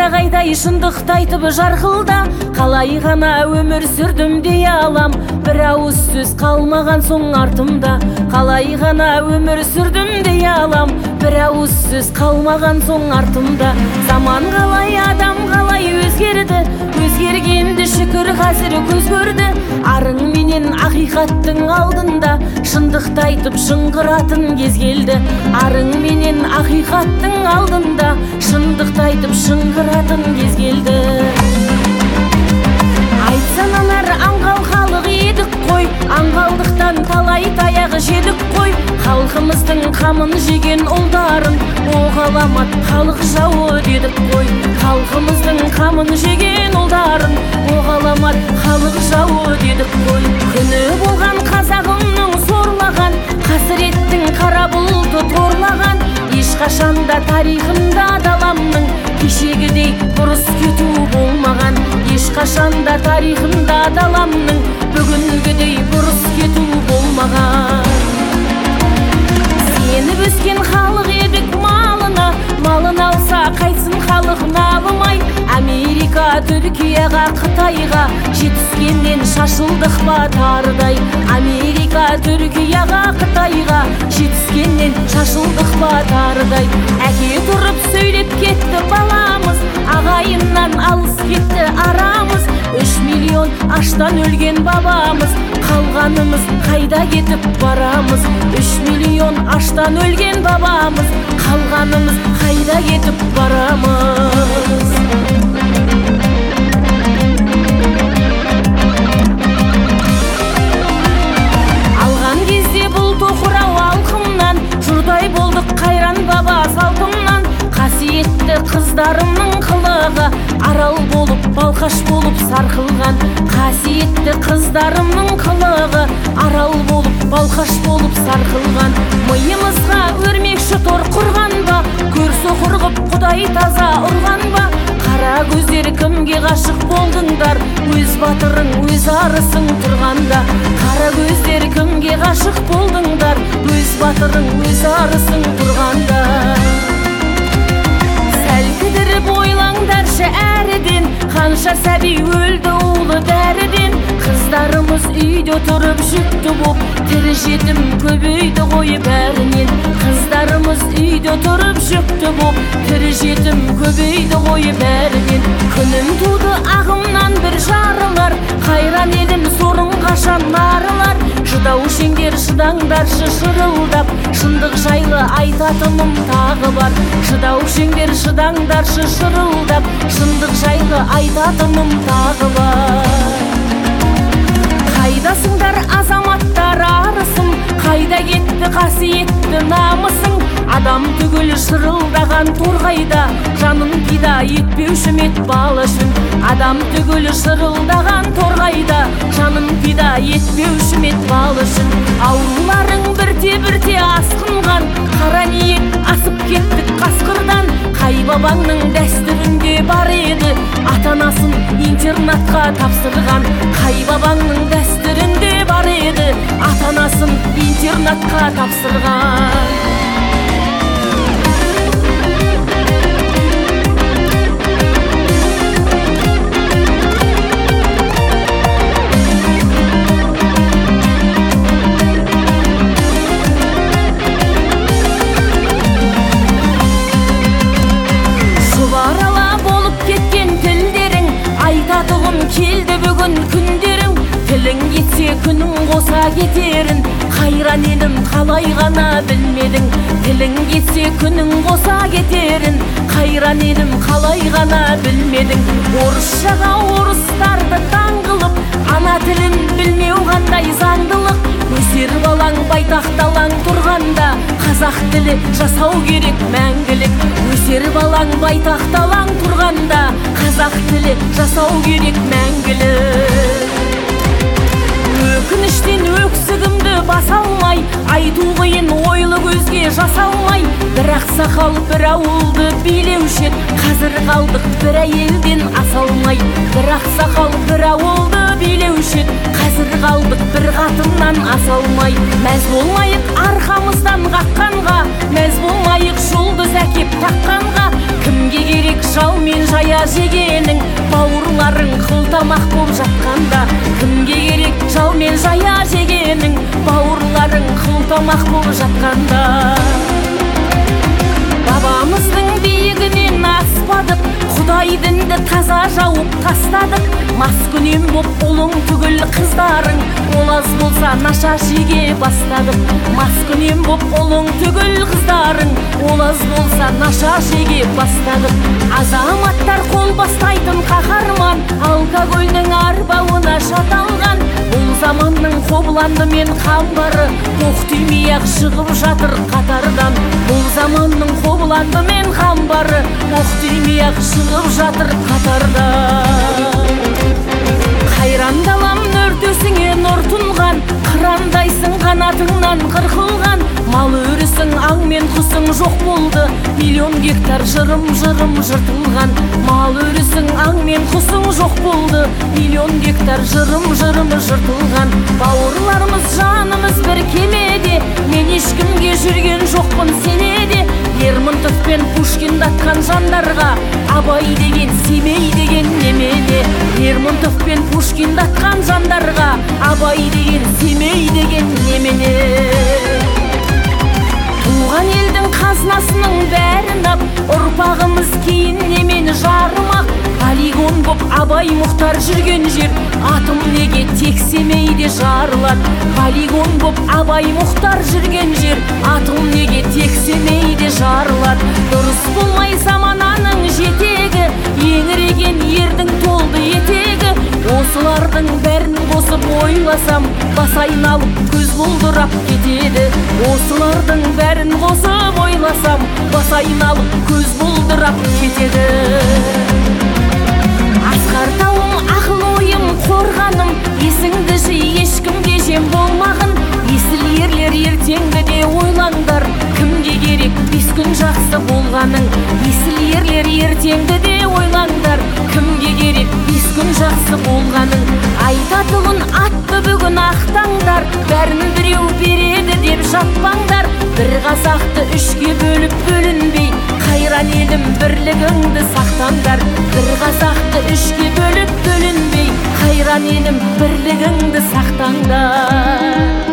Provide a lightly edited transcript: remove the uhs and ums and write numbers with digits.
найзағайдай шындықты айтып жарқылда, қалай ғана өмір сүрдім дей алам, бір ауыз сөз қалмаған соң артымда. Қалай ғана өмір сүрдім дей алам, бір ауыз сөз қалмаған соң артымда. Заман қалай, адам қалай өзгерді, өзгергенді шүкір қазір көз көрді. Арың менен ақиқаттың алдында, шындықты айтып шыңғыратын кез келді. Арың менен ақиқаттың алдында, шындықты айтып шыңғыратын кез келді. Айтсан анар аңғал халық едік қой, аңғалдықтан талай таяғы жедік қой. Халқымыздың қамын жеген ұлдарын, о ғаламат халық жауы дедік қой. Халқымыздың қамын жеген ұлдарын, о ғаламат халық жауы дедік қой. Күні болған қазағымның сорлаған, қасіреттің қара бұлты торлаған. Ешқашанда тарихында даламның кешегідей бұрыс кету болмаған. Ешқашанда тарихында даламның бүгінгідей бұрыс кету болмаған. Сеніп өскен халық едік малына, малын алса қайтсын халық набымай. Америка, Түркияға, Қытайға жетіскеннен шашылдық па тарыдай. Америка, Түркияға, Қытайға жетіскеннен шашылдық па тарыдай. Әке тұрып сөйлеп кетті баламыз, ағайыннан алыс кетті арамыз. 3 миллион аштан өлген бабамыз, қалғанымыз қайда кетіп барамыз. 3 миллион аштан өлген бабамыз, қалғанымыз қайда кетіп барамыз. Алған кезде бұл тоқырау алқымнан, жұрдай болдық қайран баба салтымнан. Қасиетті қыздарымның қылығы, арал болып, балқаш болып сарқылған. Қасиетті қыздарымның қылығы, арал болып, балқаш болып сарқылған. Миымызға өрмекші тор құрған ба, көрсе құрғып құдай таза ұрған ба. Қара көздер кімге ғашық болдыңдар, өз батырың, өз арысың тұрғанда. Қара көздер кімге ғашық болдыңдар, өз батырың, өз арысың тұрғанда. Сәл кідіріп ойлаңдаршы әріден, қанша сәби өлді улы дәріден. Қыздарымыз үйде тұрып жүкті боп, тірі жетім көбейді ғой бәрінен. Қыздарымыз үйде тұрып жүкті боп, тірі жетім көбейді ғой бәрінен. Күнім туды ағымнан бір жарылар, қайран елім сорың қашан нарылар. Шыдау шеңдер шыдаңдаршы шырылдап, шындық жайлы айтатыным тағы бар. Шыдау шеңдер шыдаңдаршы шырылдап, шындық жайлы айтатыным тағы бар. Қайдасыңдар азаматтар арысым, қайда кетті қасиетті намысың. Адам түгіл шырылдаған торғайда, жанын пида етпеуші мет бал үшін. Адам түгіл шырылдаған торғайда, жанын пида етпеуші мет бал үшін. Ауруларың бірте-бірте асқынған, қара ниет асып кеттік қасқырдан. Қай бабаңның дәстүрінде бар еді, ата-анасын интернатқа тапсырған. Қай бабаңның дәстүрінде бар еді, ата-анасын интернатқа тапсырған. Келді бүгін күндерің, тілің кетсе күнің қоса кетерін. Қайран елім қалай ғана білмедің, тілің кетсе күнің қоса кетерін. Қайран елім қалай ғана білмедің. Орысшаға орыстарды таң қылып, ана тілін білмеу қандай заңдылық. Өсер балаң байтақталаң тұрғанда, қазақ тілі жасау керек мәңгілік. Өсер балаң байтақталаң тұрғанда, қазақ тілі жасау керек мәңгілік. Өкініштен өксігімді баса алмай, айту қиын ойлы көзге жаса алмай. Бір ақсақал бір ауылды билеуші еді, қазір қалдық бір әйелден аса алмай. Бір ақсақал бір ауылды билеуші еді, қазір қалдық бір қатыннан аса алмай. Мәз болмайық арқамыздан қаққанға, мәз болмайық жұлдыз әкеп таққанға. Кімге керек жау мен жая жегенің, бауырларың қылтамақ боп жатқанда. Кімге керек жау мен жая жегенің, бауырларың қылтамақ боп жатқанда. Бабамыздың биігінен аспадық, Құдай дінді таза жауып тастадық. Маскүнем боп ұлың түгіл қыздарың, ол аз болса наша жеге бастадық. Маскүнем боп ұлың түгіл қыздарың, ол аз болса наша жеге бастадық. Азаматтар қол бастайтын қаһарман, алкогольдің арбауына шаталған. Бұл заманның қобыланды мен қамбары, оқ тимей-ақ шығып жатыр қатардан. Бұл заманның қобыланды мен қамбары, оқ тимей-ақ шығып жатыр қатардан. Қайран далам нөртесіңе нұр тұнған, қырандайсың қанатыңнан қырқылған. Мал өрісің, аң мен құсың жоқ болды, миллион гектар жырым-жырым жыртылған. Мал өрісің, аң мен құсың жоқ болды, миллион гектар жырым-жырым жыртылған. Бауырларымыз, жанымыз бір кемеде, мен ешкімге жүрген жоқпын сенеде. Лермонтов пен Пушкин датқан жандарға, Абай деген, Семей деген немене. Лермонтов пен Пушкин датқан жандарға, Абай деген, Семей деген немене. Туған елдің қазынасының бәрін ап, ұрпағымыз кейін немені жарымақ. Полигон боп Абай Мұхтар жүрген жер, атым неге тек Семейде жарылады. Полигон боп Абай Мұхтар жүрген жер, атым неге тек Семейде жарылады. Дұрыс болмай замананың жетегі, еңіреген ердің толды етегі. Осылардың бәрін қосып ойласам, бас айналып көз бұлдырап кетеді. Осылардың бәрін қосып ойласам, бас айналып көз бұлдырап кетеді. Асқар тауым, ақыл ойым, қорғаным, есіңді жи, ешкімге жем болмағын. Есіл ерлер ертеңді де ойлаңдар, кімге керек бес күн жақсы болғаның. Есіл ерлер ертеңді де ойлаңдар, кімге керек бес күн жақсы болғаның. Айтатұғын атты бүгін ақтаңдар, бәрін біреу береді деп жатпаңдар. Бір қазақты үшке бөліп бөлінбей, қайран елім бірлігіңді сақтаңдар. Бір қазақты үшке бөліп бөлінбей, қайран елім бірлігіңді сақтаңдар.